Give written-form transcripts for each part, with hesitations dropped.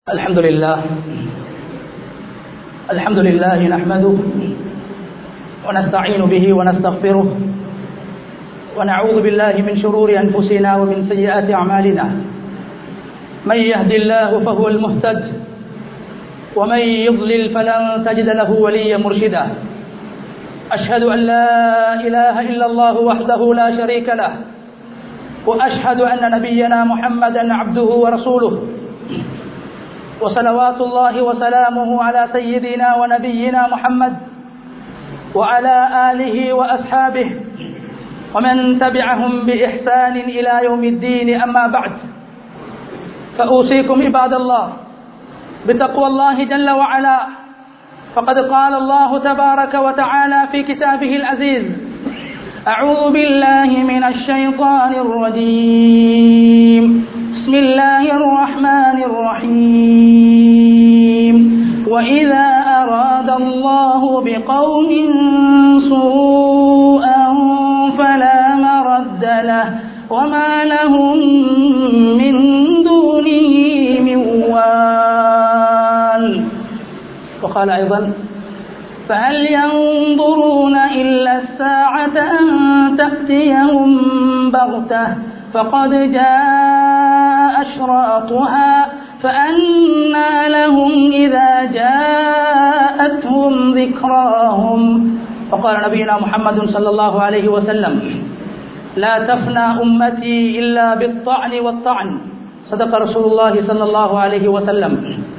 الحمد لله نحمده ونستعين به ونستغفره ونعوذ بالله من شرور أنفسنا ومن سيئات أعمالنا. من يهد الله فهو المهتد ومن يضلل فلن تجد له وليا مرشدا. أشهد أن لا إله إلا الله وحده لا شريك له وأشهد أن نبينا محمدا عبده ورسوله وصلوات الله وسلامه على سيدنا ونبينا محمد وعلى آله وأصحابه ومن تبعهم بإحسان إلى يوم الدين. أما بعد، فأوصيكم عباد الله بتقوى الله جل وعلا، فقد قال الله تبارك وتعالى في كتابه العزيز: أعوذ بالله من الشيطان الرجيم، بسم الله الرحمن الرحيم. وإذا أراد الله بقوم سوءا فلا مرد له وما لهم من دونه من وال. وقال أيضا: فهل ينظرون إلا الساعة أن تأتيهم بغتة فقد جاء أشراطها فأنى لهم إذا جاءتهم ذكراهم. وقال نبينا محمد صلى الله عليه وسلم: لا تفنى أمتي إلا بالطعن والطعن. صدق رسول الله صلى الله عليه وسلم.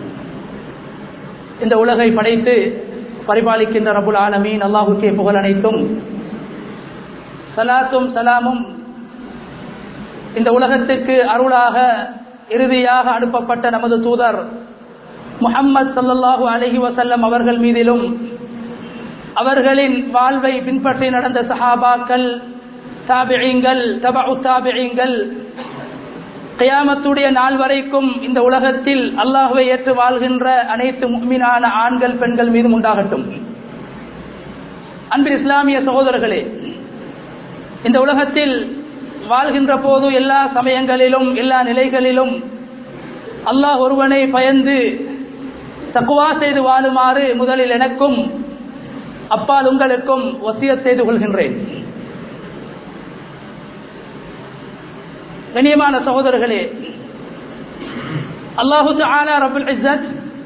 இந்த உலகை படைத்து பரிபாலிக்கின்ற ரப்புல் ஆலமீன் அல்லாஹ்வுக்கே புகழ் அனைத்தும். ஸலாத்தும் ஸலாமும் இந்த உலகத்துக்கு அருளாக இறுதியாக அனுப்பப்பட்ட நமது தூதர் முஹம்மது ஸல்லல்லாஹு அலைஹி வஸல்லம் அவர்கள் மீதிலும், அவர்களின் வாழ்வை பின்பற்றி நடந்த சஹாபாக்கள், தாபிஈன்கள், தபஉ தாபிஈன்கள், கியாமத்துடைய நாள் வரைக்கும் இந்த உலகத்தில் அல்லாஹ்வை ஏற்று வாழ்கின்ற அனைத்து முஃமினான ஆண்கள் பெண்கள் மீதும் உண்டாகட்டும். அன்பின் இஸ்லாமிய சகோதரர்களே, இந்த உலகத்தில் வாழ்கின்ற போது எல்லா சமயங்களிலும் எல்லா நிலைகளிலும் அல்லாஹ் ஒருவனை பயந்து தக்வா செய்து வாழுமாறு முதலில் எனக்கும் அப்பால் உங்களுக்கும் வசியத் செய்து கொள்கின்றேன். கண்ணியமான சகோதரர்களே, அல்லாஹு தஆலா ரப்புல் இஸ்ஸத்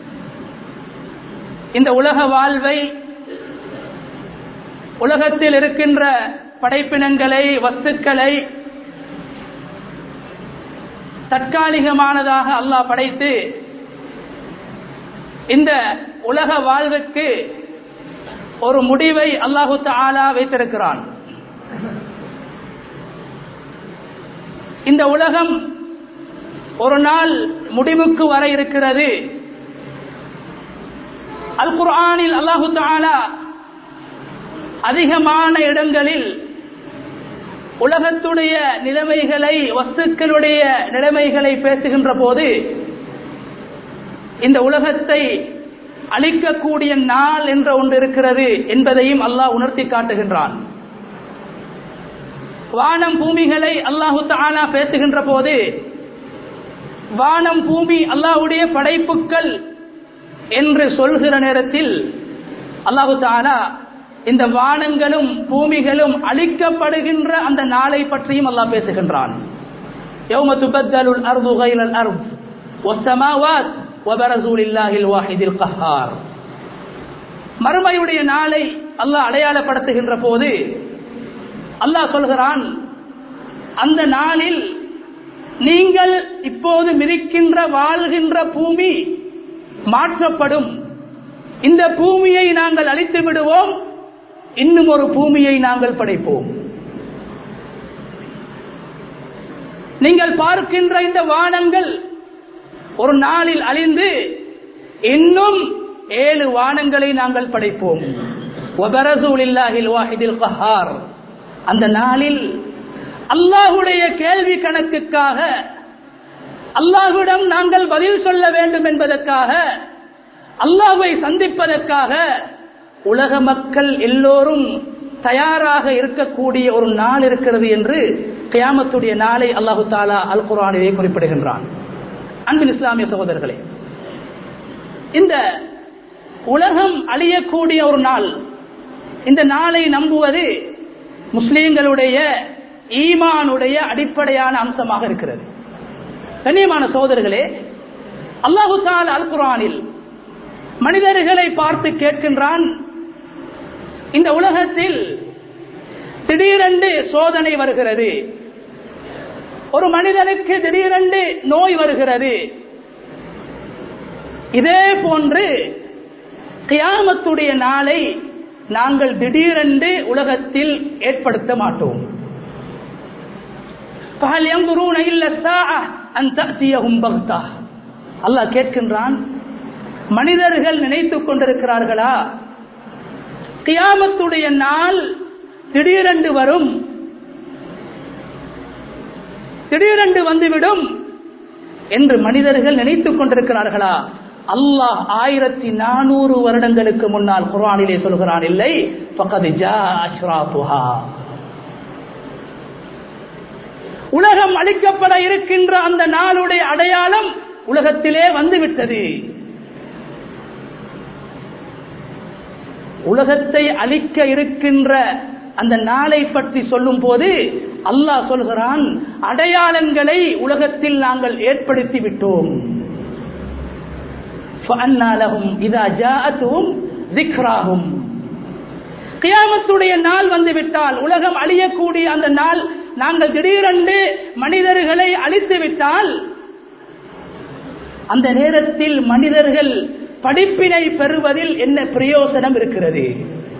இந்த உலக வாழ்வை, உலகத்தில் இருக்கின்ற படைப்பினங்களை, வஸ்துக்களை தற்காலிகமானதாக அல்லாஹ் படைத்து இந்த உலக வாழ்வுக்கு ஒரு முடிவை அல்லாஹு தஆலா வைத்திருக்கிறான். இந்த உலகம் ஒரு நாள் முடிவுக்கு வர இருக்கிறது. அல் குர்ஆனில் அல்லாஹு தஆலா அதிகமான இடங்களில் உலகத்துடைய நிலைமைகளை, வஸ்துக்களுடைய நிலைமைகளை பேசுகின்ற போது இந்த உலகத்தை அழிக்கக்கூடிய நாள் என்ற ஒன்று இருக்கிறது என்பதையும் அல்லாஹ் உணர்த்தி காட்டுகின்றான். வானம் பூமிகளை அல்லாஹு தஆலா பேசுகின்ற போது வானம் பூமி அல்லாஹ்வுடைய படைப்புக்கள் என்று சொல்கிற நேரத்தில் அல்லாஹு தஆலா இந்த வானங்களும் பூமிகளும் அழிக்கப்படுகின்ற அந்த நாளை பற்றியும் அல்லாஹ் பேசுகின்றான். யௌம துபத்தலுல் அர்து கைரல் அர்த் வஸ்ஸமாவாத் வபரஸு லில்லாஹில் வாஹிதில் கஹ்ஹார். மறுமையுடைய நாளை அல்லாஹ் அடையாளப்படுத்துகின்ற போது அல்லாஹ் சொல்கிறான், அந்த நாளில் நீங்கள் இப்போது மிதிக்கின்ற வாழ்கின்ற பூமி மாற்றப்படும். இந்த பூமியை நாங்கள் அழித்து விடுவோம், இன்னும் ஒரு பூமியை நாங்கள் படைப்போம். நீங்கள் பார்க்கின்ற இந்த வானங்கள் ஒரு நாளில் அழிந்து இன்னும் 7 வானங்களை நாங்கள் படைப்போம். வபரஸு லில்லாஹில் வாஹிதில் கஹ்ஹார். அந்த நாளில் அல்லாஹ்வுடைய கேள்வி கணக்குக்காக, அல்லாஹ்விடம் நாங்கள் பதில் சொல்ல வேண்டும் என்பதற்காக, அல்லாஹ்வை சந்திப்பதற்காக உலக மக்கள் எல்லோரும் தயாராக இருக்கக்கூடிய ஒரு நாள் இருக்கிறது என்று கியாமத்துடைய நாளை அல்லாஹு தஆலா அல் குர்ஆனிலே குறிப்பிடுகின்றான். அன்பின் இஸ்லாமிய சகோதரர்களே, இந்த உலகம் அழியக்கூடிய ஒரு நாள், இந்த நாளை நம்புவது முஸ்லிம்களுடைய ஈமானுடைய அடிப்படையான அம்சமாக இருக்கிறது. கண்ணியமான சகோதரர்களே, அல்லாஹு தஆலா அல் குர்ஆனில் மனிதர்களை பார்த்து கேட்கின்றான், இந்த உலகத்தில் திடீரென்று சோதனை வருகிறது, ஒரு மனிதனுக்கு திடீரென்று நோய் வருகிறது. இதே போன்று கியாமத்துடைய நாளை நாங்கள் திடீரென்று உலகத்தில் ஏற்படுத்த மாட்டோம். அல்லாஹ் கேட்கின்றான், மனிதர்கள் நினைத்துக் கொண்டிருக்கிறார்களா கியாமத்துடைய நாள் திடீரென்று வரும், திடீரென்று வந்துவிடும் என்று மனிதர்கள் நினைத்துக் கொண்டிருக்கிறார்களா? அல்லாஹ் 1400 வருடங்களுக்கு முன்னால் குர்ஆனிலே சொல்கிறான், இல்லை, ஃபகத் ஜாஅ அஷ்ராத்துஹா. உலகம் அழிக்கப்பட இருக்கின்ற அந்த நாளுடைய அடையாளம் உலகத்திலே வந்துவிட்டது. உலகத்தை அழிக்க இருக்கின்ற அந்த நாளை பற்றி சொல்லும் போது அல்லாஹ் சொல்கிறான், அடையாளங்களை உலகத்தில் நாங்கள் ஏற்படுத்தி விட்டோம். கியாமத்துடைய நாள் வந்துவிட்டால், உலகம் அழியக்கூடிய அந்த நாள், நாங்கள் திடீரென்று மனிதர்களை அழித்து விட்டால், அந்த நேரத்தில் மனிதர்கள் படிப்பினை பெறுவதில் என்ன பிரயோசனம் இருக்கிறது?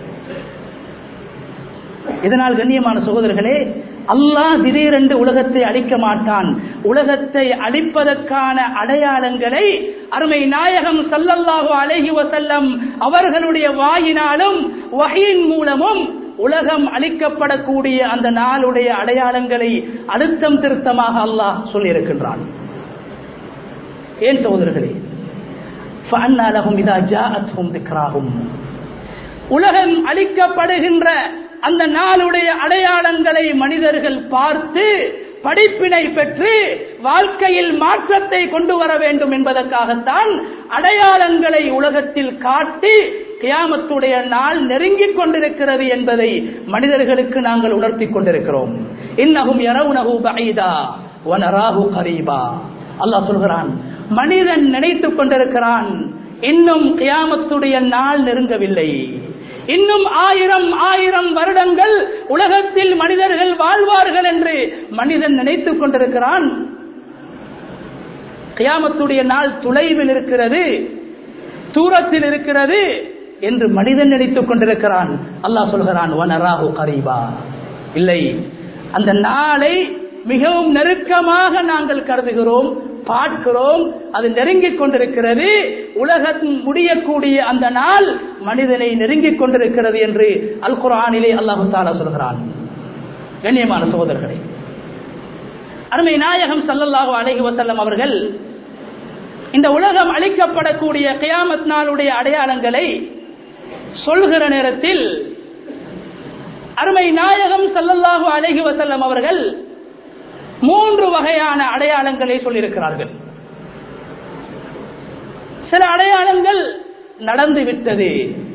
இதனால் கண்ணியமான சகோதரர்களே, அல்லாஹ் திடீரென்று உலகத்தை அழிக்க மாட்டான். உலகத்தை அழிப்பதற்கான அடையாளங்களை அருமை நாயகம் ஸல்லல்லாஹு அலைஹி வஸல்லம் அவர்களுடைய வாயினாலும் வஹீயின் மூலமும் உலகம் அழிக்கப்படக்கூடிய அந்த நாளுடைய அடையாளங்களை அழுத்தம் திருத்தமாக அல்லாஹ் சொல்லியிருக்கின்றான். ஏன் சகோதரர்களே, ஃபஅன்னா லஹும் இதா ஜாஅத்ஹும் திக்ராஹும், உலகம் அழிக்கப்படுகின்ற அந்த நாளுடைய அடையாளங்களை மனிதர்கள் பார்த்து படிப்பினை பெற்று வாழ்க்கையில் மாற்றத்தை கொண்டு வர வேண்டும் என்பதற்காகத்தான் அடையாளங்களை உலகத்தில் காட்டி கியாமத்துடைய நாள் நெருங்கிக் கொண்டிருக்கிறது என்பதை மனிதர்களுக்கு நாங்கள் உணர்த்திக் கொண்டிருக்கிறோம். இன்னஹும் யரவுனஹு பஈதா வ நராஹு கரீபா. அல்லாஹ் சொல்கிறான், மனிதன் நினைத்துக் கொண்டிருக்கிறான், இன்னும் கியாமத்துடைய நாள் நெருங்கவில்லை, இன்னும் 1000 வருடங்கள் உலகத்தில் மனிதர்கள் வாழ்வார்கள் என்று மனிதன் நினைத்துக் கொண்டிருக்கிறான். கியாமத்துடைய நாள் தொலைவில் இருக்கிறது, தூரத்தில் இருக்கிறது என்று மனிதன் நினைத்துக் கொண்டிருக்கிறான். அல்லாஹ் சொல்கிறான், வனராஹு கரீபா, இல்லை, அந்த நாளை மிகவும் நெருக்கமாக நாங்கள் கருதுகிறோம், பார்க்கிறோம், அது நெருங்கிக் கொண்டிருக்கிறது. உலகம் முடியக்கூடிய அந்த நாள் மனிதனை நெருங்கிக் கொண்டிருக்கிறது என்று அல் குர்ஆனிலே அல்லாஹ் தஆலா சொல்கிறான். கண்ணியமான சகோதரர்களே, அருமை நாயகம் ஸல்லல்லாஹு அலைஹி வஸல்லம் அவர்கள் இந்த உலகம் அழிக்கப்படக்கூடிய கியாமத் நாளுடைய அடையாளங்களை சொல்கிற நேரத்தில் அருமை நாயகம் ஸல்லல்லாஹு அலைஹி வஸல்லம் அவர்கள் 3 வகையான அடையாளங்களை சொல்லியிருக்கிறார்கள். சில அடையாளங்கள் நடந்துவிட்டது,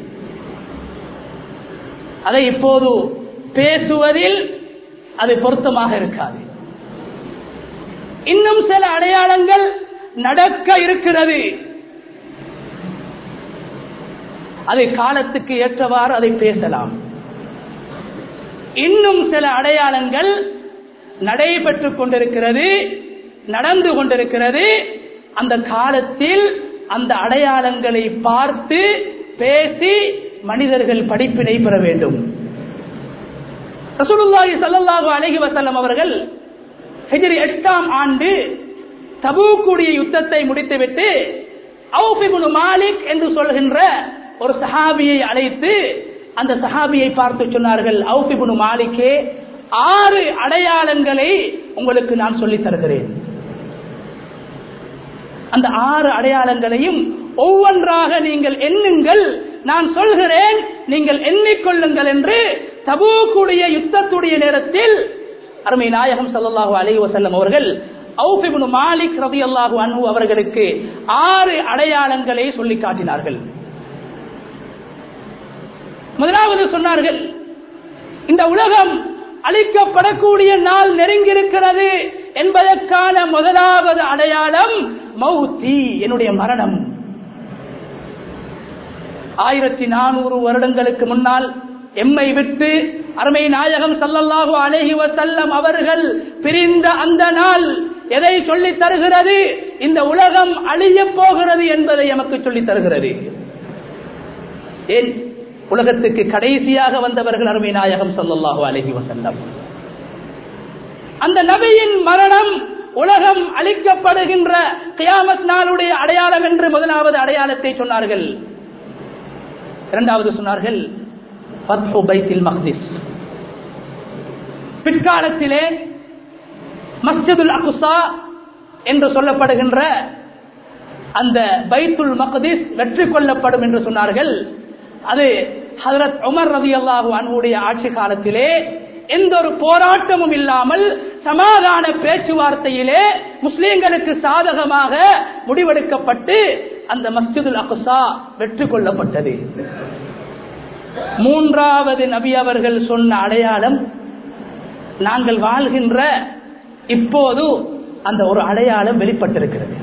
அதை இப்போது பேசுவதில் அது பொருத்தமாக இருக்காது. இன்னும் சில அடையாளங்கள் நடக்க இருக்கிறது, அதை காலத்துக்கு ஏற்றவாறு அதை பேசலாம். இன்னும் சில அடையாளங்கள் நடைபெற்றுக் கொண்டிருக்கிறது, நடந்து கொண்டிருக்கிறது. அந்த காலத்தில் அந்த அடையாளங்களை பார்த்து பேசி மனிதர்கள் படிப்பினை பெற வேண்டும். ரசூலுல்லாஹி ஸல்லல்லாஹு அலைஹி வஸல்லம் அவர்கள் ஹிஜ்ரி 8ஆம் ஆண்டு தபூக்குடைய யுத்தத்தை முடித்துவிட்டு அவுஃப் இப்னு மாலிக் என்று சொல்கின்ற ஒரு சஹாபியை அழைத்து அந்த சஹாபியை பார்த்து சொன்னார்கள், அவுஃப் இப்னு மாலிக்கே, 6 அடையாளங்களை உங்களுக்கு நான் சொல்லித் தருகிறேன். அந்த 6 அடையாளங்களையும் ஒவ்வொன்றாக நீங்கள் எண்ணுங்கள், நான் சொல்கிறேன், நீங்கள் எண்ணிக்கொள்ளுங்கள் என்று தபூக்குடைய யுத்தத்துடைய நேரத்தில் அருமை நாயகம் ஸல்லல்லாஹு அலைஹி வஸல்லம் அவர்கள் அவுஃப் இப்னு மாலிக் ரலியல்லாஹு அன்ஹு அவர்களுக்கு 6 அடையாளங்களை சொல்லி காட்டினார்கள். முதலாவது சொன்னார்கள், இந்த உலகம் அழிக்கப்படக்கூடிய நாள் நெருங்கியிருக்கிறது என்பதற்கான முதலாவது அடையாளம் மௌத்தி, என்னுடைய மரணம். 1400 வருடங்களுக்கு முன்னால் எம்மை விட்டு அருமை நாயகம் ஸல்லல்லாஹு அலைஹி வஸல்லம் அவர்கள் பிரிந்த அந்த நாள் எதை சொல்லித் தருகிறது? இந்த உலகம் அழியப் போகிறது என்பதை எமக்கு சொல்லித் தருகிறது. ஏன்? உலகத்துக்கு கடைசியாக வந்தவர்கள் அருமை நாயகம் ஸல்லல்லாஹு அலைஹி வஸல்லம். அந்த நபியின் மரணம் உலகம் அழிக்கப்படுகின்ற கியாமத் நாளுடைய அடையாளம் என்று முதலாவது அடையாளத்தை சொன்னார்கள். இரண்டாவது சொன்னார்கள் ஃபத்ஹு பைத்துல் மக்திஸ். பிற்காலத்திலே மஸ்ஜிதுல் அக்ஸா என்று சொல்லப்படுகின்ற அந்த பைத்துல் மக்திஸ் வெற்றி கொள்ளப்படும் என்று சொன்னார்கள். அது ஹஜ்ரத் உமர் ரலியல்லாஹு அன்ஹுடைய ஆட்சி காலத்திலே எந்த ஒரு போராட்டமும் இல்லாமல் சமாதான பேச்சுவார்த்தையிலே முஸ்லிம்களுக்கு சாதகமாக முடிவெடுக்கப்பட்டு அந்த மஸ்ஜிதுல் அக்ஸா வெற்றி கொள்ளப்பட்டது. மூன்றாவது நபி அவர்கள் சொன்ன அடையாளம், நாங்கள் வாழ்கின்ற இப்போது அந்த ஒரு அடையாளம் வெளிப்பட்டிருக்கிறது.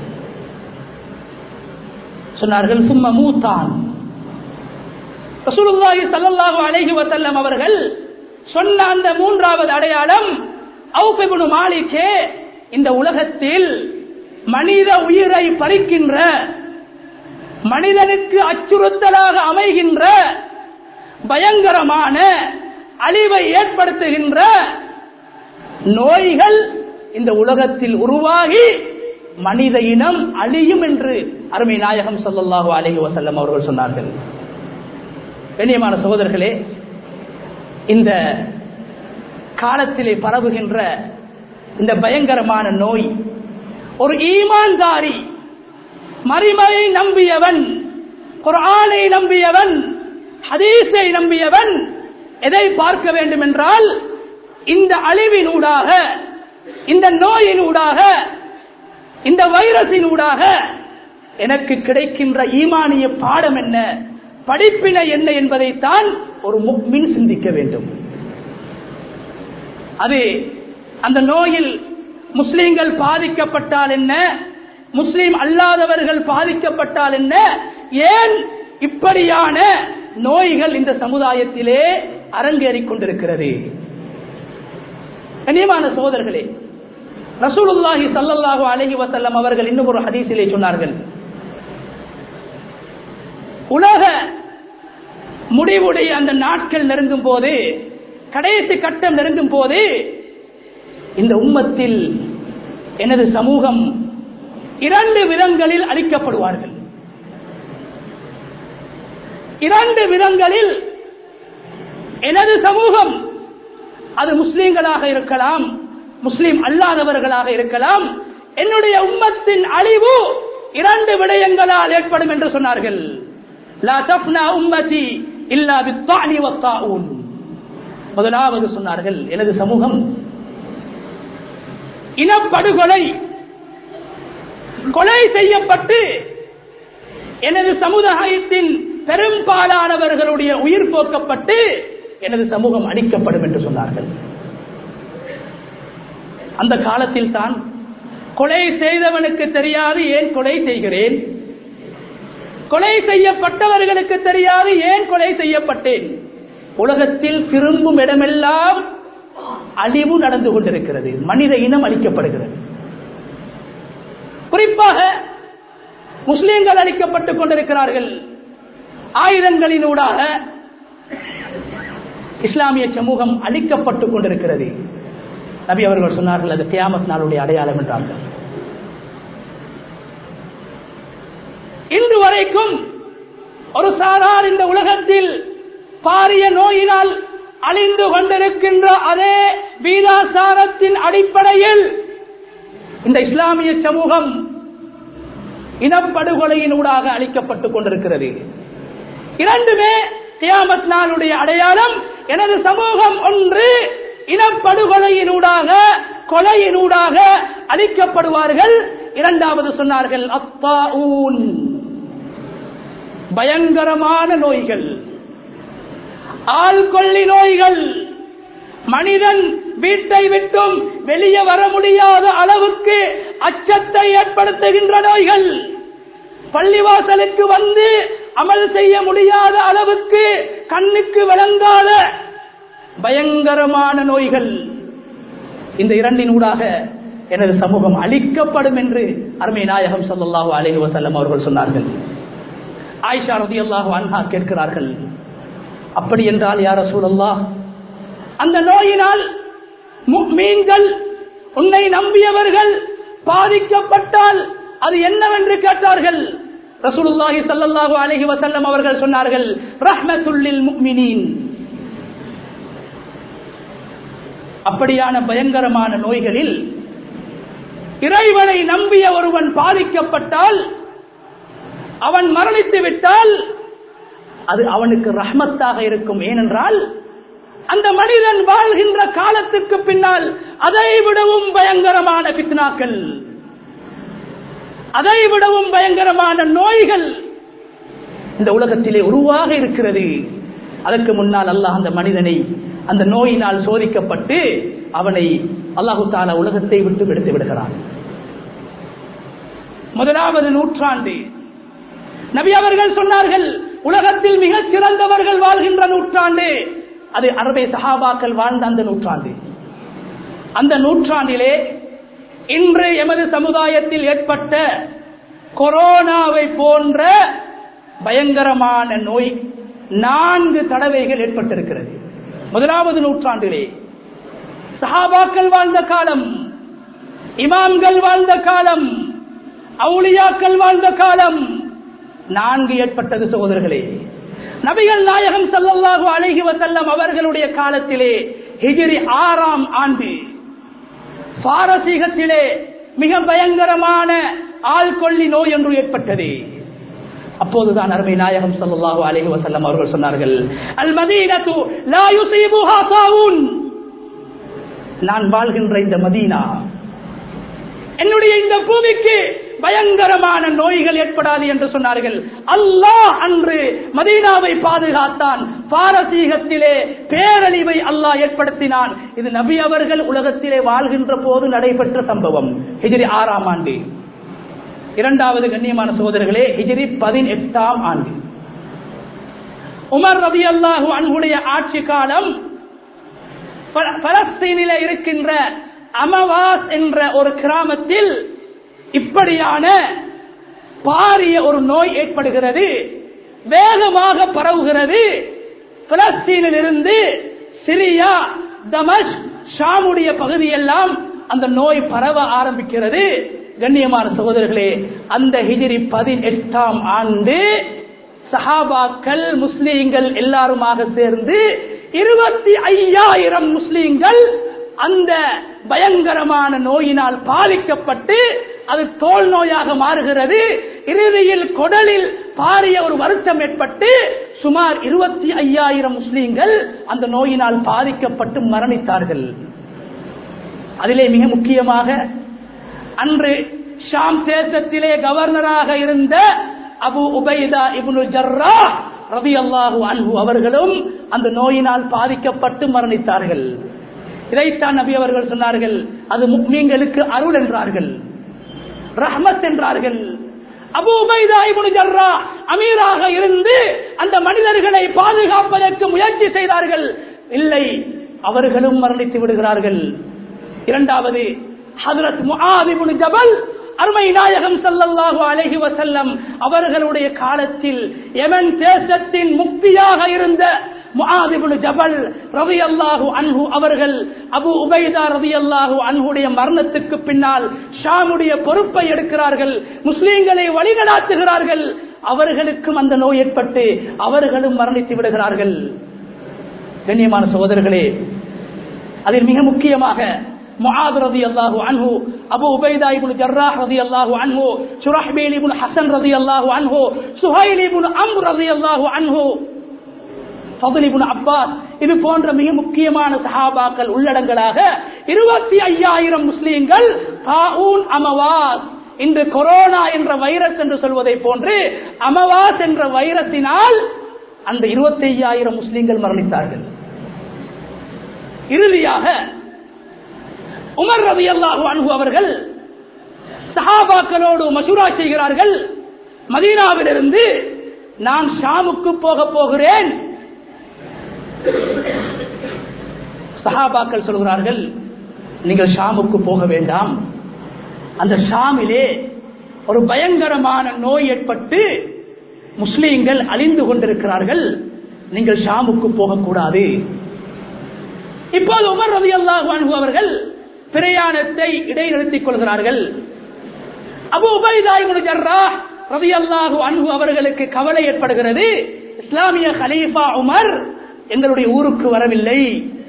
சொன்னார்கள் சும்ம மூத்தான். ரசூலுல்லாஹி ஸல்லல்லாஹு அலைஹி வஸல்லம் அவர்கள் சொன்ன அந்த மூன்றாவது அடையாளம், அவுஃப் இப்னு மாலிக்கே, இந்த உலகத்தில் மனித உயிரை பறிக்கின்ற, மனிதனுக்கு அச்சுறுத்தலாக அமைகின்ற, பயங்கரமான அழிவை ஏற்படுத்துகின்ற நோய்கள் இந்த உலகத்தில் உருவாகி மனித இனம் அழியும் என்று அருமை நாயகம் ஸல்லல்லாஹு அலைஹி வஸல்லம் அவர்கள் சொன்னார்கள். கண்ணியமான சகோதரர்களே, இந்த காலத்திலே பரவுகின்ற இந்த பயங்கரமான நோய், ஒரு ஈமான்தாரி, மறுமையை நம்பியவன், குர்ஆனை நம்பியவன், ஹதீஸை நம்பியவன் எதை பார்க்க வேண்டும் என்றால், இந்த அழிவினூடாக, இந்த நோயினூடாக, இந்த வைரஸினூடாக எனக்கு கிடைக்கின்ற ஈமானிய பாடம் என்ன, படிப்பினை என்ன என்பதைத்தான் ஒரு முஃமின் சிந்திக்க வேண்டும். அது அந்த நோயில் முஸ்லிம்கள் பாதிக்கப்பட்டால் என்ன, முஸ்லிம் அல்லாதவர்கள் பாதிக்கப்பட்டால் என்ன, ஏன் இப்படியான நோய்கள் இந்த சமுதாயத்திலே அரங்கேறிக் கொண்டிருக்கிறது? கண்ணியமான சகோதரர்களே, ரசூலுல்லாஹி ஸல்லல்லாஹு அலைஹி வஸல்லம் அவர்கள் இன்னும் ஒரு ஹதீஸிலே சொன்னார்கள், உலக முடிவுடைய அந்த நாட்கள் நெருங்கும் போது, கடைசி கட்டம் நெருங்கும் போது, இந்த உம்மத்தில் எனது சமூகம் 2 விதங்களில் அழிக்கப்படுவார்கள். 2 விதங்களில் எனது சமூகம், அது முஸ்லிம்களாக இருக்கலாம், முஸ்லிம் அல்லாதவர்களாக இருக்கலாம், என்னுடைய உம்மத்தின் அழிவு 2 விடயங்களால் ஏற்படும் என்று சொன்னார்கள். லா தஃப்னா உம்மதி இல்லா பித்தானி வத்தாஊன். முதலாவது சொன்னார்கள், எனது சமூகம் இனப்படுகொலை, கொலை செய்யப்பட்டு எனது சமுதாயத்தின் பெரும்பாலானவர்களுடைய உயிர் போக்கப்பட்டு எனது சமூகம் அழிக்கப்படும் என்று சொன்னார்கள். அந்த காலத்தில் தான் கொலை செய்தவனுக்கு தெரியாது ஏன் கொலை செய்கிறேன், கொலை செய்யப்பட்டவர்களுக்கு தெரியாது ஏன் கொலை செய்யப்பட்டேன். உலகத்தில் திரும்பும் இடமெல்லாம் அழிவு நடந்து கொண்டிருக்கிறது, மனித இனம் அழிக்கப்படுகிறது. குறிப்பாக முஸ்லிம்கள் அழிக்கப்பட்டுக் கொண்டிருக்கிறார்கள். ஆயுதங்களினூடாக இஸ்லாமிய சமூகம் அழிக்கப்பட்டுக் கொண்டிருக்கிறது. நபி அவர்கள் சொன்னார்கள், அது கியாமத் நாளுடைய அடையாளம் என்றார்கள். இன்று வரைக்கும் ஒரு சாரார் இந்த உலகத்தில் பாரிய நோயினால் அழிந்து கொண்டிருக்கின்ற அதே வீராசாரத்தின் அடிப்படையில் இந்த இஸ்லாமிய சமூகம் இனப்படுகொலையினூடாக அழிக்கப்பட்டுக் கொண்டிருக்கிறது. 2மே கியாமத் நாளுடைய அடையாளம். எனது சமூகம் ஒன்று இனப்படுகொலையினூடாக, கொலையினூடாக அழிக்கப்படுவார்கள். இரண்டாவது சொன்னார்கள் அத்தாஊன், பயங்கரமான நோய்கள், ஆள்கொல்லி நோய்கள், மனிதன் வீட்டை விட்டும் வெளியே வர முடியாத அளவுக்கு அச்சத்தை ஏற்படுத்துகின்ற நோய்கள், பள்ளிவாசலுக்கு வந்து அமல் செய்ய முடியாத அளவுக்கு கண்ணுக்கு விளங்காத பயங்கரமான நோய்கள். இந்த இரண்டினூடாக எனது சமூகம் அழிக்கப்படும் என்று அருமை நாயகம் ஸல்லல்லாஹு அலைஹி வஸல்லம் அவர்கள் சொன்னார்கள். ஆயிஷா ரலியல்லாஹு அன்ஹா கேட்கிறார்கள், அப்படி என்றால் யா ரசூலல்லாஹ், அந்த நோயினால் முஃமின்கள், உன்னை நம்பியவர்கள் பாதிக்கப்பட்டால் அது என்னவென்று கேட்டார்கள். ரசூலுல்லாஹி ஸல்லல்லாஹு அலைஹி வஸல்லம் அவர்கள் சொன்னார்கள், ரஹ்மத்துல் லில் முஃமினீன். அப்படியான பயங்கரமான நோய்களில் இறைவனை நம்பிய ஒருவன் பாதிக்கப்பட்டால், அவன் மரணித்து விட்டால் அது அவனுக்கு ரஹ்மத்தாக இருக்கும். ஏனென்றால் அந்த மனிதன் வாழ்கின்ற காலத்துக்கு பின்னால் அதைவிடவும் பயங்கரமான பித்னாக்கள், அதைவிடவும் பயங்கரமான நோய்கள் இந்த உலகத்திலே உருவாக இருக்கிறது. அதற்கு முன்னால் அல்லாஹ் அந்த மனிதனை அந்த நோயினால் சோதிக்கப்பட்டு அவனை அல்லாஹு தஆலா உலகத்தை விட்டு எடுத்து விடுகிறான். முதலாவது நூற்றாண்டு, நபி அவர்கள் சொன்னார்கள், உலகத்தில் மிகச் சிறந்தவர்கள் வாழ்கின்ற நூற்றாண்டு அது அரபை சஹாபாக்கள் வாழ்ந்த அந்த நூற்றாண்டு. அந்த நூற்றாண்டிலே இன்று எமது சமுதாயத்தில் ஏற்பட்ட கொரோனாவை போன்ற பயங்கரமான நோய் 4 தடவைகள் ஏற்பட்டிருக்கிறது. முதலாவது நூற்றாண்டிலே சஹாபாக்கள் வாழ்ந்த காலம், இமாம்கள் வாழ்ந்த காலம், அவுலியாக்கள் வாழ்ந்த காலம் 4 ஏற்பட்டது சகோதரர்களே. நபிகள் நாயகம் ஸல்லல்லாஹு அலைஹி வஸல்லம் அவர்களுடைய காலத்திலே ஹிஜ்ரி 6ஆம் ஆண்டு பாரசீகத்திலே மிக பயங்கரமான ஆள்கொல்லி நோய் ஒன்று ஏற்பட்டது. அப்போதுதான் அருமை நாயகம் ஸல்லல்லாஹு அலைஹி வஸல்லம் அவர்கள் சொன்னார்கள், அல் மதீனத்து லா யுஸீபுஹா தாஊன். நான் வாழ்கின்ற இந்த மதீனா, என்னுடைய இந்த பூமிக்கு பயங்கரமான நோய்கள் ஏற்படாது என்று சொன்னார்கள். அல்லாஹ் அன்று மதீனாவை பாதுகாத்தான், பாரசீகத்திலே பேரழிவை அல்லாஹ் ஏற்படுத்தினான். இது நபி அவர்கள் உலகத்திலே வாழ்கின்ற போது நடைபெற்ற சம்பவம். ஹிஜ்ரி 6ஆம் ஆண்டு. இரண்டாவது கண்ணியமான சகோதரர்களே, ஹிஜ்ரி 18ஆம் ஆண்டு உமர் ரலியல்லாஹு அன்ஹுடைய ஆட்சி காலம். பலஸ்தீனிலே இருக்கின்ற அமவாஸ் என்ற ஒரு கிராமத்தில் இப்படியான பாரிய ஒரு நோய் ஏற்படுகிறது, வேகமாக பரவுகிறது. பலஸ்தீனில் இருந்து சிரியா, தமஸ்க், ஷாமுடைய பகுதியெல்லாம் அந்த நோய் பரவ ஆரம்பிக்கிறது. கண்ணியமான சகோதரர்களே, அந்த ஹிஜ்ரி 18ஆம் ஆண்டு சஹாபாக்கள், முஸ்லீம்கள் எல்லாருமாக சேர்ந்து 25,000 முஸ்லீம்கள் அந்த பயங்கரமான நோயினால் பாதிக்கப்பட்டு அது தோல் நோயாக மாறுகிறது. இறுதியில் குடலில் பாரிய ஒரு வருத்தம் ஏற்பட்டு சுமார் 25,000 முஸ்லீம்கள் அந்த நோயினால் பாதிக்கப்பட்டு மரணித்தார்கள். அதிலே மிக முக்கியமாக அன்று ஷாம் தேசத்திலே கவர்னராக இருந்த அபு உபைதா இப்னு ஜர்ராஹ் ரலியல்லாஹு அன்ஹு அவர்களும் அந்த நோயினால் பாதிக்கப்பட்டு மரணித்தார்கள். இதைத்தான் நபி அவர்கள் சொன்னார்கள், அது முஃமின்களுக்கு அருள் என்றார்கள், ரஹ்மத் என்றார்கள். அபூ உபைதா இப்னு ஜர்ராஹ் அமீராக இருந்து அந்த மனிதர்களை பாதுகாப்பதற்கு முயற்சி செய்தார்கள். இல்லை, அவர்களும் மரணித்து விடுகிறார்கள். இரண்டாவது ஹஜ்ரத் முஆத் இப்னு ஜபல், அருமை நாயகம் ஸல்லல்லாஹு அலைஹி வஸல்லம் அவர்களுடைய காலத்தில் யமன் தேசத்தின் முக்தியாக இருந்த முஆத் இப்னு ஜபல் ரலியல்லாஹு அன்ஹு அவர்கள் அபூ உபைதா ரலியல்லாஹு அன்ஹுடைய மரணத்துக்கு பின்னால் ஷாமுடைய பொறுப்பை எடுக்கிறார்கள், முஸ்லிம்களை வழிநடாத்துகிறார்கள். அவர்களுக்கும் அந்த நோய் ஏற்பட்டு அவர்களும் மரணித்து விடுகிறார்கள். கண்ணியமான சகோதரர்களே, அதில் மிக முக்கியமாக முஆத் ரலியல்லாஹு அன்ஹு, அபூ உபைதா இப்னு ஜர்ராஹ் ரலியல்லாஹு அன்ஹு, ஷுரஹ்பீல் இப்னு ஹஸன் ரலியல்லாஹு அன்ஹு, சுஹைல் இப்னு அம்ர் ரலியல்லாஹு அன்ஹு ஃபதுல் இப்னு அப்பாஸ், இது போன்ற மிக முக்கியமான சஹாபாக்கள் உள்ளடங்களாக 25,000 முஸ்லிம்கள் தாஊன் அமவாஸ், இன்று கொரோனா என்ற வைரஸ் என்று சொல்வதை போன்று அமவாஸ் என்ற வைரஸினால் அந்த 25,000 முஸ்லிம்கள் மரணித்தார்கள். இறுதியாக உமர் ரலியல்லாஹு அன்ஹு அவர்கள் சஹாபாக்களோடு மஷூரா செய்கிறார்கள். மதீனாவிலிருந்து நான் ஷாமுக்கு போகிறேன். சஹாபாக்கள் சொல்கிறார்கள், நீங்கள் ஷாமுக்கு போக வேண்டாம், அந்த ஷாமிலே ஒரு பயங்கரமான நோய் ஏற்பட்டு முஸ்லிம்கள் அழிந்து கொண்டிருக்கிறார்கள், நீங்கள் ஷாமுக்கு போகக்கூடாது. இப்போது உமர் ரலியல்லாஹு அன்ஹு அவர்கள் பிரயாணத்தை இடைநிறுத்திக் கொள்கிறார்கள். அபூ உபைதா இப்னு ஜர்ராஹ் ரலியல்லாஹு அன்ஹு அவர்களுக்கு கவலை ஏற்படுகிறது. இஸ்லாமிய கலீஃபா உமர் எங்களுடைய ஊருக்கு வரவில்லை.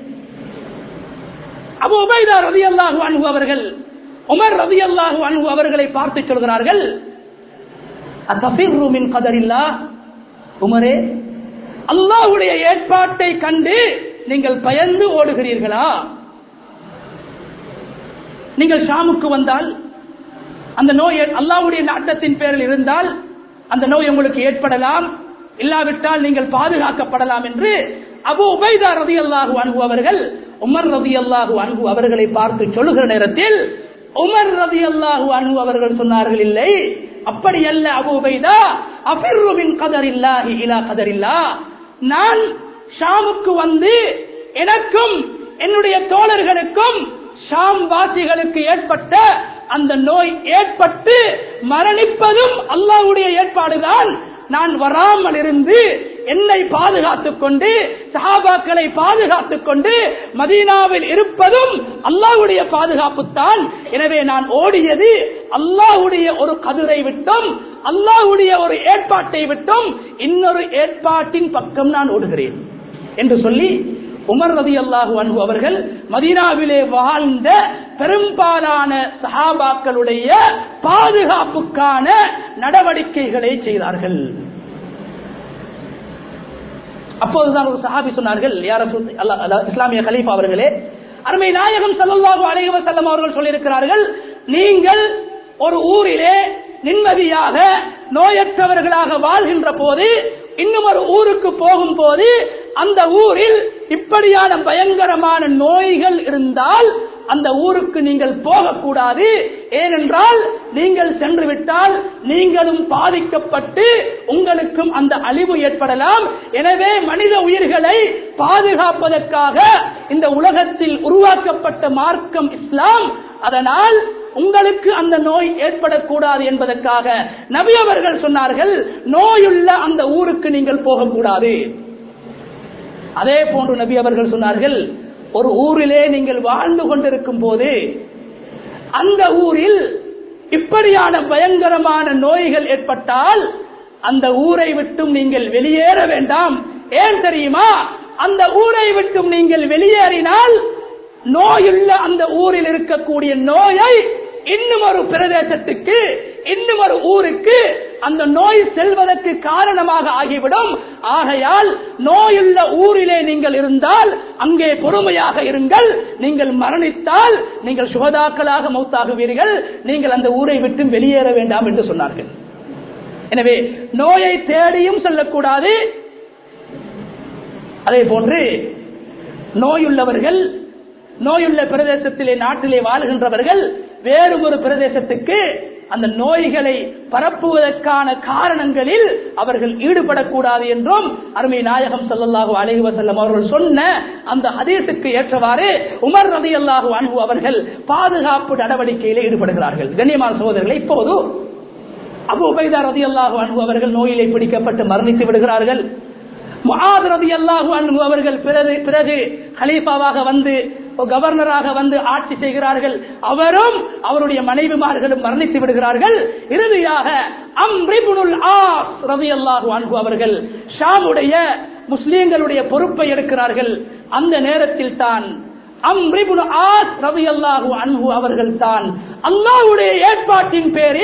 அபூ உபைதா ரலியல்லாஹு அன்ஹு அவர்கள் உமர் ரலியல்லாஹு அன்ஹு அவர்களை பார்த்து சொல்கிறார்கள், அத்தஃபிரு மின் கதரில்லாஹ், உமரே, அல்லாஹ்வுடைய ஏற்பாட்டை கண்டு நீங்கள் பயந்து ஓடுகிறீர்களா? நீங்கள் ஷாமுக்கு வந்தால் அந்த நோய் அல்லாஹ்வுடைய நாட்டத்தின் பேரில் இருந்தால் அந்த நோய் உங்களுக்கு ஏற்படலாம், இல்லாவிட்டால் நீங்கள் பாதுகாக்கப்படலாம் என்று அபூ உபைதா ரலியல்லாஹு அன்ஹு அவர்கள் உமர் ரலியல்லாஹு அன்ஹு அவர்களை பார்த்து சொல்லுகிற நேரத்தில் உமர் ரலியல்லாஹு அன்ஹு அவர்கள் சொன்னார்கள், இல்லை, அப்படி அல்ல அபூ உபைதா, அஃபிரு மின் கதரில்லாஹி இலா கதரில்லாஹ், நான் ஷாமுக்கு வந்து எனக்கும் என்னுடைய தோழர்களுக்கும் ஷாம் வாசிகளுக்கு ஏற்பட்ட அந்த நோய் ஏற்பட்டு மரணிப்பதும் அல்லாஹ்வுடைய ஏற்பாடுதான். நான் வராமல் இருந்து என்னை பாதுகாத்துக் கொண்டு சஹாபாக்களை பாதுகாத்துக் கொண்டு மதீனாவில் இருப்பதும் அல்லாஹ்வுடைய பாதுகாப்பு தான். எனவே நான் ஓடியது அல்லாஹ்வுடைய ஒரு கதிரை விட்டும் அல்லாஹ்வுடைய ஒரு ஏற்பாட்டை விட்டும் இன்னொரு ஏற்பாட்டின் பக்கம் நான் ஓடுகிறேன் என்று சொல்லி உமர் ரலியல்லாஹு அன்ஹு அவர்கள் மதீனாவிலே வாழ்ந்த பெரும்பாலான சஹாபாக்களுடைய பாதுகாப்புக்கான நடவடிக்கைகளை செய்தார்கள். அப்போதுதான் ஒரு சஹாபி சொன்னார்கள், யார் இஸ்லாமிய கலீஃபா அவர்களே, அருமை நாயகம் ஸல்லல்லாஹு அலைஹி வஸல்லம் அவர்கள் சொல்லியிருக்கிறார்கள், நீங்கள் ஒரு ஊரிலே நிம்மதியாக நோயற்றவர்களாக வாழ்கின்ற போது இன்னும் ஒரு ஊருக்கு போகும் போது அந்த ஊரில் இப்படியான பயங்கரமான நோய்கள் இருந்தால் அந்த ஊருக்கு நீங்கள் போகக்கூடாது. ஏனென்றால் நீங்கள் சென்று விட்டால் நீங்களும் பாதிக்கப்பட்டு உங்களுக்கும் அந்த அழிவு ஏற்படலாம். எனவே மனித உயிர்களை பாதுகாப்பதற்காக இந்த உலகத்தில் உருவாக்கப்பட்ட மார்க்கம் இஸ்லாம். அதனால் உங்களுக்கு அந்த நோய் ஏற்படக்கூடாது என்பதற்காக நபி அவர்கள் சொன்னார்கள், நோயுள்ள அந்த ஊருக்கு நீங்கள் போகக்கூடாது. அதே போன்று நபி அவர்கள் சொன்னார்கள், ஒரு ஊரிலே நீங்கள் வாழ்ந்து கொண்டிருக்கும் போது அந்த ஊரில் இப்படியான பயங்கரமான நோய்கள் ஏற்பட்டால் அந்த ஊரை விட்டும் நீங்கள் வெளியேற வேண்டாம். ஏன் தெரியுமா? அந்த ஊரை விட்டும் நீங்கள் வெளியேறினால் நோயுள்ள அந்த ஊரில் இருக்கக்கூடிய நோயை இன்னும் ஒரு பிரதேசத்துக்கு இன்னும் ஒரு ஊருக்கு அந்த நோய் செல்வதற்கு காரணமாக ஆகிவிடும். ஆகையால் நோயுள்ள ஊரிலே நீங்கள் இருந்தால் அங்கே பொறுமையாக இருங்கள். நீங்கள் மரணித்தால் நீங்கள் சுகதாக்களாக மௌத்தாகுவீர்கள். நீங்கள் அந்த ஊரை விட்டு வெளியேற வேண்டாம் என்று சொன்னார்கள். எனவே நோயை தேடியும் செல்லக்கூடாது. அதே போன்று நோயுள்ளவர்கள் நோயுள்ள பிரதேசத்திலே நாட்டிலே வாழ்கின்றவர்கள் வேறு ஒரு பிரதேசத்துக்கு அந்த நோய்களை பரப்புவதற்கான காரணங்களில் அவர்கள் ஈடுபடக்கூடாது என்றும் அருமை நாயகம் ஸல்லல்லாஹு அலைஹி வஸல்லம் அவர்கள் சொன்ன அந்த ஹதீஸுக்கு ஏற்றவாறு உமர் ரலியல்லாஹு அன்ஹு அவர்கள் பாதுகாப்பு நடவடிக்கையில் ஈடுபடுகிறார்கள். கண்ணியமான சகோதரர்களே, இப்போது அபூ உபைதா ரலியல்லாஹு அன்ஹு அவர்கள் நோயிலே பிடிக்கப்பட்டு மரணித்து விடுகிறார்கள். முஆத் ரலியல்லாஹு அன்ஹு அவர்கள் பிறகு கலீஃபாவாக வந்து கவர்னராக வந்து ஆட்சி செய்கிறார்கள். அவரும் அவருடைய மனைவிமார்களும் மரணித்து விடுகிறார்கள். இறுதியாக அம்ர் இப்னுல் ஆஸ் ரலியல்லாஹு அன்ஹு அவர்கள் ஷாமுடைய முஸ்லிம்களுடைய பொறுப்பை எடுக்கிறார்கள். அந்த நேரத்தில் தான் அம்ர் இப்னு ஆஸ் ரலியல்லாஹு அன்ஹு அவர்கள் தான் அல்லாஹ்வுடைய ஏற்பாட்டின் பேரில்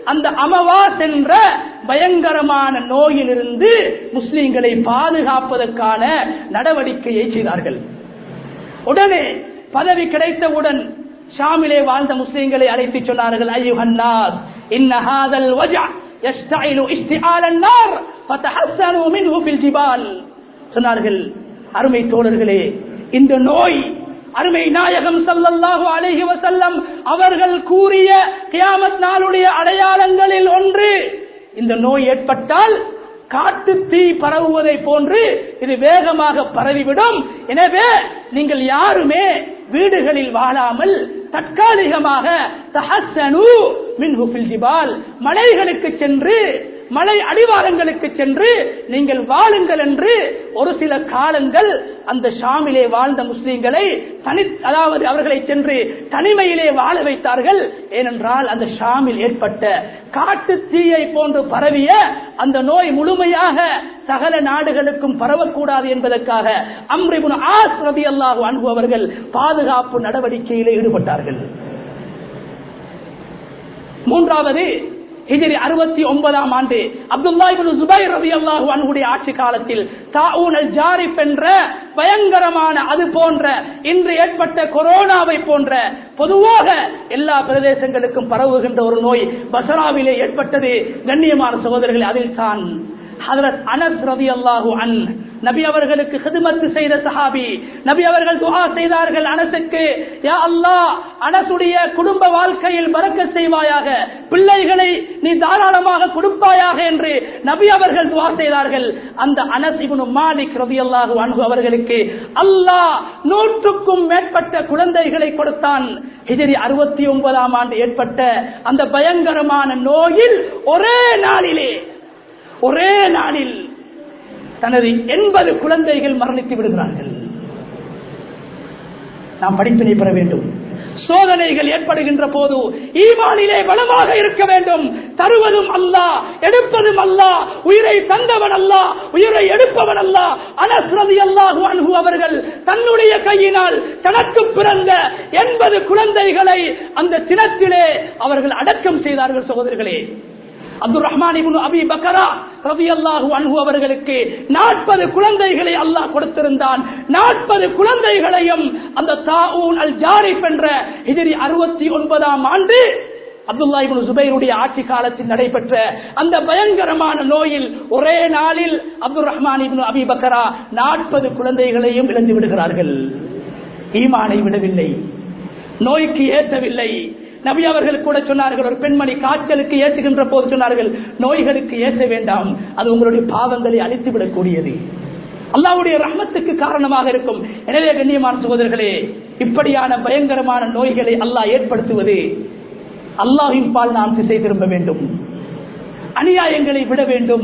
அந்த அமவாஸ் என்ற பயங்கரமான நோயிலிருந்து முஸ்லிம்களை பாதுகாப்பதற்கான நடவடிக்கையை செய்தார்கள். உடனே பதவி கிடைத்தவுடன் ஷாமிலே வாழ்ந்த முஸ்லிம்களை அழைத்து சொன்னார்கள், அய்யுஹன் நாஸ் இன்ன ஹாதல் வஜஅ யஸ்தஇலு இஸ்திஆலன் நார் ஃபதஹஸ்ஸனு மின்ஹு ஃபில் ஜிபால். சொன்னார்கள், அருமை தோழர்களே, இந்த நோய் அருமை நாயகம் ஸல்லல்லாஹு அலைஹி வஸல்லம் அவர்கள் கூறிய கியாமத் நாளுடைய அடையாளங்களில் ஒன்று. இந்த நோய் ஏற்பட்டால் காட்டு தீ பரவுவதை போன்று இது வேகமாக பரவிவிடும். எனவே நீங்கள் யாருமே வீடுகளில் வாழாமல் தற்காலிகமாக தஹஸ்ஸனு மின்ஹு ஃபில் ஜிபால், மலைகளுக்கு சென்று மலை அடிவாரங்களுக்கு சென்று நீங்கள் வாழுங்கள் என்று ஒரு சில காலங்கள் அந்த ஷாமிலே வாழ்ந்த முஸ்லிம்களை அதாவது அவர்களை சென்று தனிமையிலே வாழ வைத்தார்கள். ஏனென்றால் அந்த ஷாமில் ஏற்பட்ட காட்டு தீயை போன்று பரவிய அந்த நோய் முழுமையாக சகல நாடுகளுக்கும் பரவக்கூடாது என்பதற்காக அம்ர் இப்னு ஆஸ் ரலியல்லாஹு அன்ஹு அவர்கள் பாதுகாப்பு நடவடிக்கையிலே ஈடுபட்டார்கள். மூன்றாவது, ஹிஜ்ரி 69ஆம் ஆண்டு அப்துல்லா இப்னு ஜுபைர் ரலியல்லாஹு அன்ஹுடைய ஆட்சி காலத்தில் தாஊன் அல் ஜாரிப் என்ற பயங்கரமான, அது போன்ற இன்று ஏற்பட்ட கொரோனாவை போன்ற பொதுவாக எல்லா பிரதேசங்களுக்கும் பரவுகின்ற ஒரு நோய் பஸ்ராவிலே ஏற்பட்டது. கண்ணியமான சகோதரர்களே, அதில் தான் ஹஜ்ரத் அனஸ் ரலியல்லாஹு அன்ஹு நபி அவர்களுக்கு ஹிதமத் செய்த சஹாபி. நபி அவர்கள் துஆ செய்தார்கள் அனஸுக்கு, யா அல்லாஹ், அனஸுடைய குடும்ப வாழ்க்கையில் பரக்கத் செய்வாயாக, பிள்ளைகளை நீ தாராளமாக கொடுப்பாயாக என்று நபி அவர்கள் துஆ செய்தார்கள். அந்த அனஸ் இப்னு மாலிக் ரலியல்லாஹு அன்ஹு அவர்களுக்கு அல்லாஹ் 100க்கும் மேற்பட்ட குழந்தைகளை கொடுத்தான். ஹிஜ்ரி 69ஆம் ஆண்டு ஏற்பட்ட அந்த பயங்கரமான நோயில் ஒரே நாளில் தனது 80 குழந்தைகள் மரணித்து விடுகிறார்கள். நாம் படிப்பினை பெற வேண்டும். சோதனைகள் ஏற்படுகின்ற போது ஈமானிலே பலமாக இருக்க வேண்டும். தருவதும் அல்லாஹ், எடுப்பதும் அல்லாஹ், உயிரை தந்தவன் அல்லாஹ், உயிரை எடுப்பவன் அல்லாஹ். அனஸ் ரலியல்லாஹு அன்ஹு அவர்கள் தன்னுடைய கையினால் தனக்கு பிறந்த 80 குழந்தைகளை அந்த தினத்திலே அவர்கள் அடக்கம் செய்தார்கள். சகோதரர்களே, அப்துல் ரஹ்மான் இப்னு அபி பக்கரா ரலியல்லாஹு அன்ஹு அவர்களுக்கு 40 குழந்தைகளை அல்லாஹ் கொடுத்திருந்தான். 40 குழந்தைகளையும் அந்த தாஊன் அல் ஜாரிப் என்ற ஹிஜ்ரி 69ஆம் ஆண்டு அப்துல்லா இப்னு ஜுபைருடைய ஆட்சி காலத்தில் நடைபெற்ற அந்த பயங்கரமான நோயில் ஒரே நாளில் அப்துல் ரஹ்மான் இப்னு அபி பக்கரா 40 குழந்தைகளையும் இழந்து விடுகிறார்கள். ஈமானை விடவில்லை, நோய்க்கு ஏற்றவில்லை. நபி அவர்கள் கூட சொன்னார்கள், ஒரு பெண்மணி காய்ச்சலுக்கு ஏற்றுகின்ற போது சொன்னார்கள், நோய்களுக்கு ஏற்ற வேண்டாம், அது உங்களுடைய பாவங்களை அழித்துவிடக் கூடியது, அல்லாஹ்வுடைய ரஹ்மத்துக்கு காரணமாக இருக்கும். எனவே கண்ணியமான சகோதரர்களே, இப்படியான பயங்கரமான நோய்களை அல்லாஹ் ஏற்படுத்துவது, அல்லாஹ்வின் பால் நாம் திசை திரும்ப வேண்டும், அநியாயங்களை விட வேண்டும்.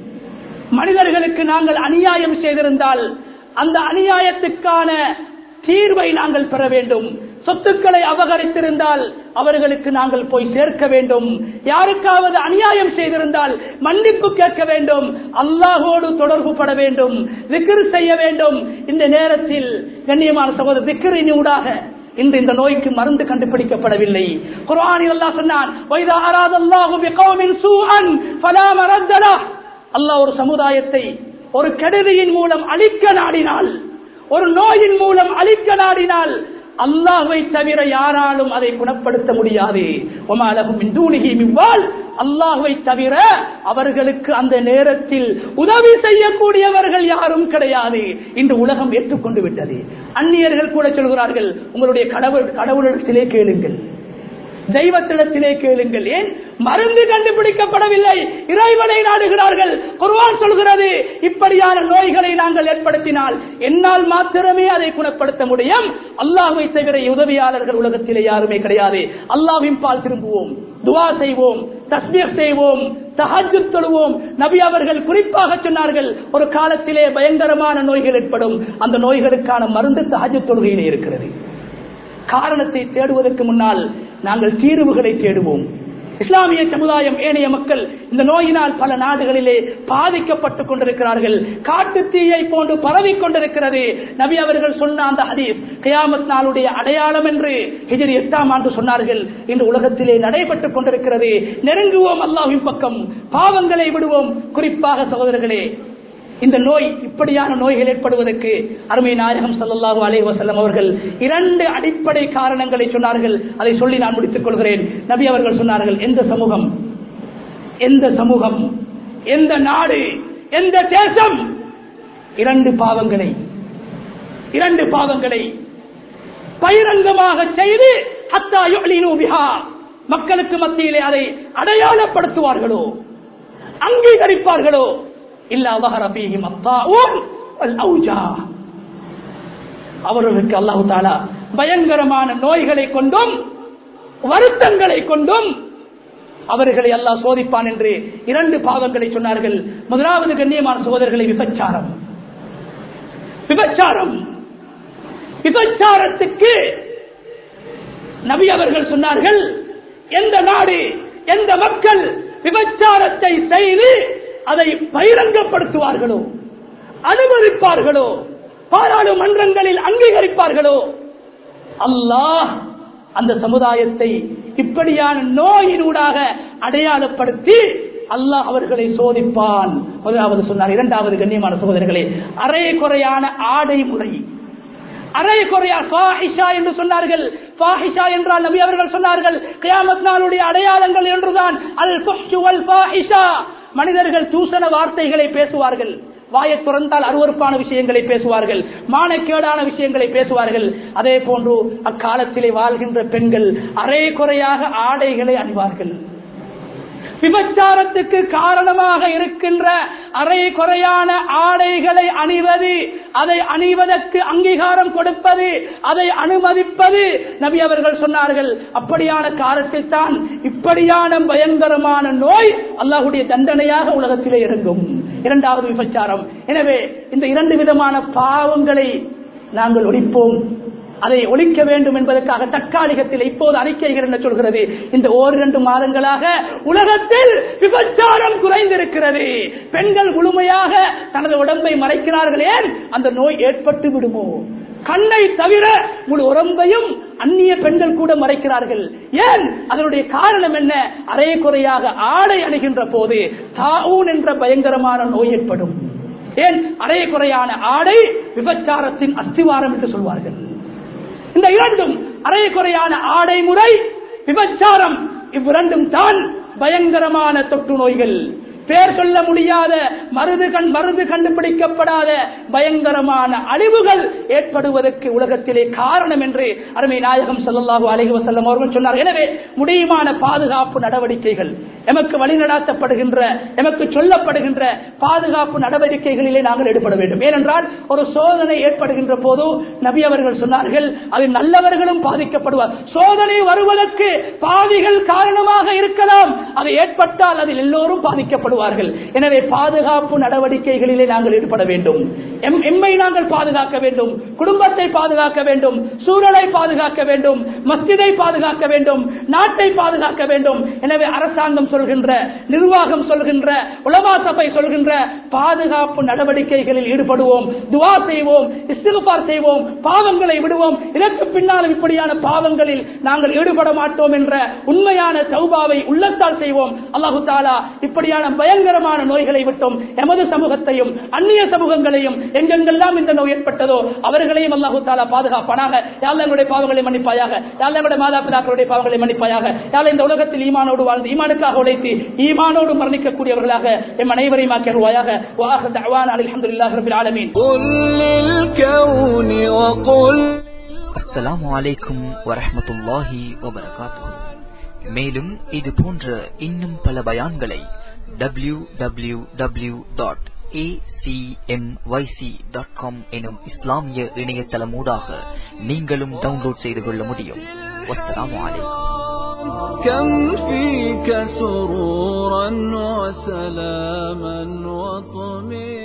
மனிதர்களுக்கு நாங்கள் அநியாயம் செய்திருந்தால் அந்த அநியாயத்துக்கான தீர்வை நாங்கள் பெற வேண்டும். சொத்துக்களை அபகரித்திருந்தால் அவர்களுக்கு நாங்கள் போய் சேர்க்க வேண்டும். யாருக்காவது அநியாயம் செய்திருந்தால் மன்னிப்பு கேட்க வேண்டும். அல்லாஹோடு தொடர்பு பட வேண்டும், திக்ர் செய்ய வேண்டும். இந்த நேரத்தில் கண்ணியமான சகோதரர், திக்ரின் ஊடாக இன்று இந்த நோய்க்கு மருந்து கண்டுபிடிக்கப்படவில்லை. குர்ஆனில் அல்லாஹ் சொன்னான், வைதா அராதல்லாஹு பிகௌமின் சூஅன் ஃபலா மரத்த லஹ். அல்லாஹ் ஒரு சமுதாயத்தை ஒரு கெடுதியின் மூலம் அழிக்க நாடினால், ஒரு நோயின் மூலம் அழிக்க நாடினால் அல்லாஹ்வை தவிர யாராலும் அதை குணப்படுத்த முடியாது. வமா லஹும் மின் தூனிஹி மின் வால். அல்லாஹ்வை தவிர அவர்களுக்கு அந்த நேரத்தில் உதவி செய்யக்கூடியவர்கள் யாரும் கிடையாது. இன்று உலகம் ஏற்றுக்கொண்டு விட்டது. அந்நியர்கள் கூட சொல்கிறார்கள், உங்களுடைய கடவுளிடத்திலே கேளுங்கள், தெய்வத்திடத்திலே கேளுங்கள். ஏன் மருந்து கண்டுபிடிக்கப்படவில்லை, இறைவனை நாடுகிறார்கள். குர்ஆன் சொல்கிறது, இப்படியான நோய்களை நாங்கள் ஏற்படுத்தினால் என்னால் மாத்திரமே அதை குணப்படுத்த முடியும், அல்லாஹ்வை தவிர உதவியாளர்கள் உலகத்திலே யாருமே கிடையாது. அல்லாஹ்வின் பால் திரும்புவோம், துஆ செய்வோம், தஸ்பீஹ் செய்வோம், தஹஜ்ஜுத் தொழுவோம். நபி அவர்கள் குறிப்பாக சொன்னார்கள், ஒரு காலத்திலே பயங்கரமான நோய்கள் ஏற்படும், அந்த நோய்களுக்கான மருந்து தஹஜ்ஜுத் தொழுகையிலே இருக்கிறது. காரணத்தை தேடுவதற்கு முன்னால் நாங்கள் தீர்வுகளை தேடுவோம். இஸ்லாமிய சமுதாயம், ஏனைய மக்கள் இந்த நோயினால் பல நாடுகளிலே பாதிக்கப்பட்டுக் கொண்டிருக்கிறார்கள். காட்டு தீயை போன்று பரவி கொண்டிருக்கிறது. நபி அவர்கள் சொன்ன அந்த ஹதீஸ் கியாமத் நாளுடைய அடையாளம் என்று ஹிஜ்ரி 8ஆம் ஆண்டு சொன்னார்கள். இன்று உலகத்திலே நடைபெற்றுக் கொண்டிருக்கிறது. நெருங்குவோம் அல்லாஹ்வின் பக்கம், பாவங்களை விடுவோம். குறிப்பாக சகோதரர்களே, இந்த நோய், இப்படியான நோய்கள் ஏற்படுவதற்கு அருமை நாயகம் ஸல்லல்லாஹு அலைஹி வஸல்லம் அவர்கள் 2 அடிப்படை காரணங்களை சொன்னார்கள். அதை சொல்லி நான் முடித்துக் கொள்கிறேன். நபி அவர்கள் சொன்னார்கள், எந்த சமூகம், எந்த நாடு, எந்த தேசம் 2 பாவங்களை பகிரங்கமாக செய்து ஹத்தா யுலினு பிஹா, மக்களுக்கு மத்தியிலே அதை அடையாளப்படுத்துவார்களோ, அங்கீகரிப்பார்களோ, அவர்களுக்கு அல்லாஹு தஆலா பயங்கரமான நோய்களை கொண்டும் வருத்தங்களை கொண்டும் அவர்களை அல்லாஹ் சோதிப்பான் என்று 2 பாவங்களை சொன்னார்கள். முதலாவது கண்ணியமான சகோதரர்களை, விபச்சாரத்துக்கு நபி அவர்கள் சொன்னார்கள், எந்த நாடு, எந்த மக்கள் விபச்சாரத்தை செய்து அதை பகிரங்கப்படுத்துவார்களோ, அனுமதிப்பார்களோ, பாராளுமன்றங்களில் அங்கீகரிப்பார்களோ, அல்லாஹ் அந்த சமுதாயத்தை இப்படியான நோயினூடாக அடையாளப்படுத்தி அல்லாஹ் அவர்களை சோதிப்பான். முதலாவது சொன்னார். இரண்டாவது கண்ணியமான சகோதரர்களே, அரை குறையான ஆடை முறை, அரை குறையா ஃபாஹிஷா என்று சொன்னார்கள். ஃபாஹிஷா என்றால் நபி அவர்கள் சொன்னார்கள், கியாமத் நாளுடைய அடையாளங்கள் என்றுதான் அல் ஃபஹ்ஷு வல் ஃபாஹிஷா. மனிதர்கள் தூசண வார்த்தைகளை பேசுவார்கள், வாயை துறந்தால் அருவருப்பான விஷயங்களை பேசுவார்கள், மானக்கேடான விஷயங்களை பேசுவார்கள். அதே போன்று அக்காலத்திலே வாழ்கின்ற பெண்கள் அரை குறையாக ஆடைகளை அணிவார்கள். விபச்சாரத்துக்கு காரணமாக இருக்கின்ற அரை குறையான ஆடைகளை அணிவது, அதை அணிவதற்கு அங்கீகாரம் கொடுப்பது, அதை அனுமதிப்பது, நபி அவர்கள் சொன்னார்கள், அப்படியான காலத்தில் தான் இப்படியான பயங்கரமான நோய் அல்லாஹ்வுடைய தண்டனையாக உலகத்திலே இறங்கும். இரண்டாவது விபச்சாரம். எனவே இந்த 2 விதமான பாவங்களை நாங்கள் ஒழிப்போம். அதை ஒழிக்க வேண்டும் என்பதற்காக தற்காலிகத்தில் இப்போது அறிக்கைகள் என்ன சொல்கிறது, இந்த 1-2 மாதங்களாக உலகத்தில் விபச்சாரம் குறைந்திருக்கிறது. பெண்கள் முழுமையாக தனது உடம்பை மறைக்கிறார்கள். ஏன்? அந்த நோய் ஏற்பட்டு விடுமோ. கண்ணை தவிர முழு உடம்பையும் அந்நிய பெண்கள் கூட மறைக்கிறார்கள். ஏன்? அதனுடைய காரணம் என்ன? அரை குறையாக ஆடை அணிகின்ற போது தாஊன் என்ற பயங்கரமான நோய் ஏற்படும். ஏன்? அரை குறையான ஆடை விபச்சாரத்தின் அஸ்திவாரம் என்று சொல்வார்கள். இந்த 2ம், அரை குறையான ஆடை முறை, விபச்சாரம், இவ்விரண்டும் தான் பயங்கரமான தொற்று நோய்கள். பேர் சொல்ல முடியாத, மருந்து கண்டுபிடிக்கப்படாத பயங்கரமான அழிவுகள் ஏற்படுவதற்கு உலகத்திலே காரணம் என்று அருமை நாயகம் ஸல்லல்லாஹு அலைஹி வஸல்லம் அவர்கள் சொன்னார். எனவே முடியுமான பாதுகாப்பு நடவடிக்கைகள், எமக்கு வழிநடாத்தப்படுகின்ற, எமக்கு சொல்லப்படுகின்ற பாதுகாப்பு நடவடிக்கைகளிலே நாங்கள் ஈடுபட வேண்டும். ஏனென்றால் ஒரு சோதனை ஏற்படுகின்ற போது நபி அவர்கள் சொன்னார்கள், அதில் நல்லவர்களும் பாதிக்கப்படுவார். சோதனை வருவதற்கு பாவிகள் காரணமாக இருக்கலாம், அது ஏற்பட்டால் அதில் எல்லோரும் பாதிக்கப்படுவார்கள். எனவே பாதுகாப்பு நடவடிக்கைகளிலே நாங்கள் ஈடுபட வேண்டும். எம்மை நாங்கள் பாதுகாக்க வேண்டும், குடும்பத்தை பாதுகாக்க வேண்டும், சூழலை பாதுகாக்க வேண்டும், மஸ்ஜிதை பாதுகாக்க வேண்டும், நாட்டை பாதுகாக்க வேண்டும். எனவே அரசாங்கம் சொல்கின்ற, நிர்வாகம் சொல்கின்ற, உலமா சபை சொல்கின்ற பாதுகாப்பு நடவடிக்கைகளில் ஈடுபடுவோம், துஆ செய்வோம், இஸ்திக்ஃபார் செய்வோம், பாவங்களை விடுவோம். இதற்கு பின்னால் இப்படியான பாவங்களில் நாங்கள் ஈடுபட மாட்டோம் என்ற உண்மையான தௌபாவை உள்ளத்தால் செய்வோம். அல்லாஹு தஆலா இப்படியான பயங்கரமான நோய்களை விட்டும் எமது சமூகத்தையும் அந்நிய சமூகங்களையும் எங்கெங்கெல்லாம் இந்த நோய் ஏற்பட்டதோ அவர்களையும் அல்லாஹு தஆலா பாதுகாப்பானாக. யா அல்லாஹ் எங்களுடைய பாவங்களை மன்னிப்பாயாக. யா அல்லாஹ் எங்களுடைய மாதா பிதாக்களுடைய பாவங்களை மன்னிப்பாயாக. யா அல்லாஹ் இந்த உலகத்தில் ஈமானோடு வாழ்ந்து ஈமானுக்காக உழைத்து ஈமானோடு மரணிக்கக்கூடியவர்களாக எம் அனைவரையும் ஆக்கியருள்வாயாக. வ ஆகிரு தஅவானா அல்ஹம்துலில்லாஹி ரப்பில் ஆலமீன். அஸ்ஸலாமு அலைக்கும் வரஹ்மத்துல்லாஹி வபரகாத்துஹு. மேலும் இது போன்ற இன்னும் பல பயான்களை www.acmyc.com எனும் இஸ்லாமிய இணையதளமூடாக நீங்களும் டவுன்லோட் செய்து கொள்ள முடியும். வஸ்ஸலாமு அலைக்கும். كم فيك سرورا وسلاما وطمئنانا